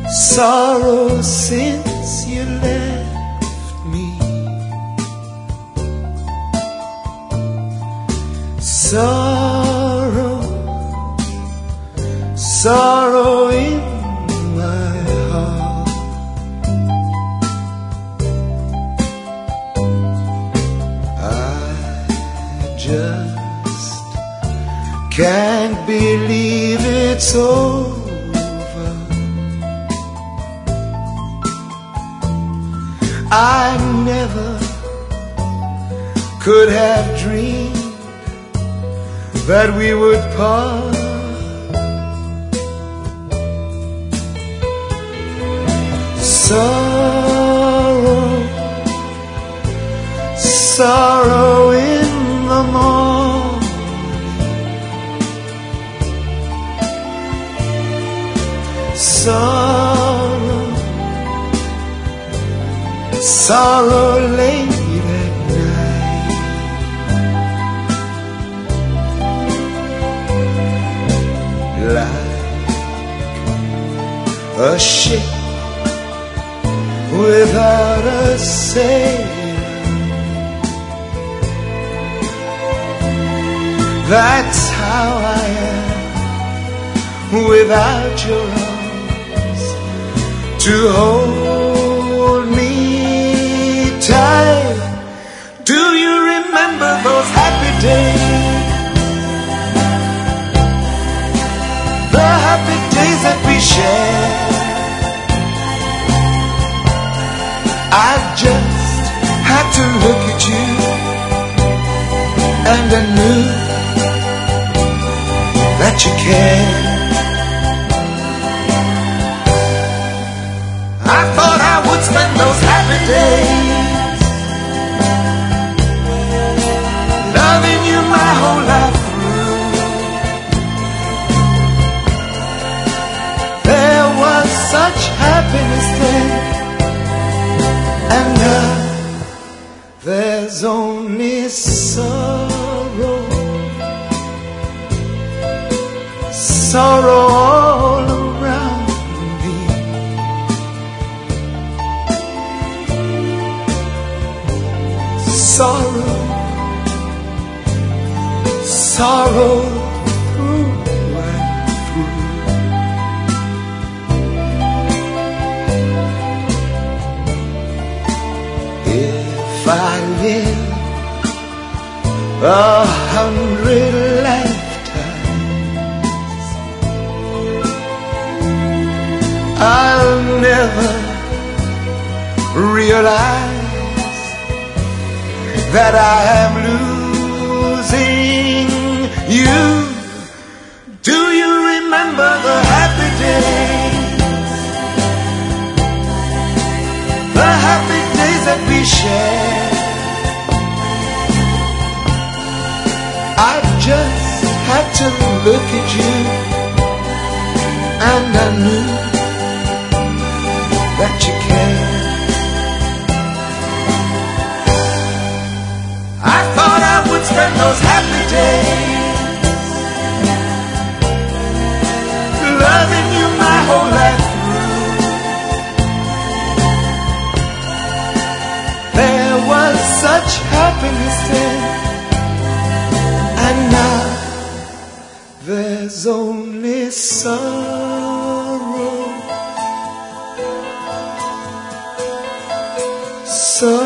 sorrow since you left me. Sorrow, sorrow in my heart. I just can't believe it's over. I never could have dreamed that we would part. Sorrow, sorrow in the morning. Sorrow, sorrow late at night. Like a ship without a sail, that's how I am without your arms to hold me tight. Do you remember those happy days? The happy days that we shared. I just had to look at you, and I knew that you cared. I thought I would spend those happy days loving you my whole life through. There was such happiness then, and now there's only sorrow, sorrow all around me. Sorrow, sorrow through and through. If I live 100 lifetimes, I'll never realize that I am losing you. Do you remember the happy days? The happy days that we shared. I just had to look at you, and I knew that you cared. I thought I would spend those happy days loving you my whole life through. There was such happiness then, and now there's only sorrow, sorrow.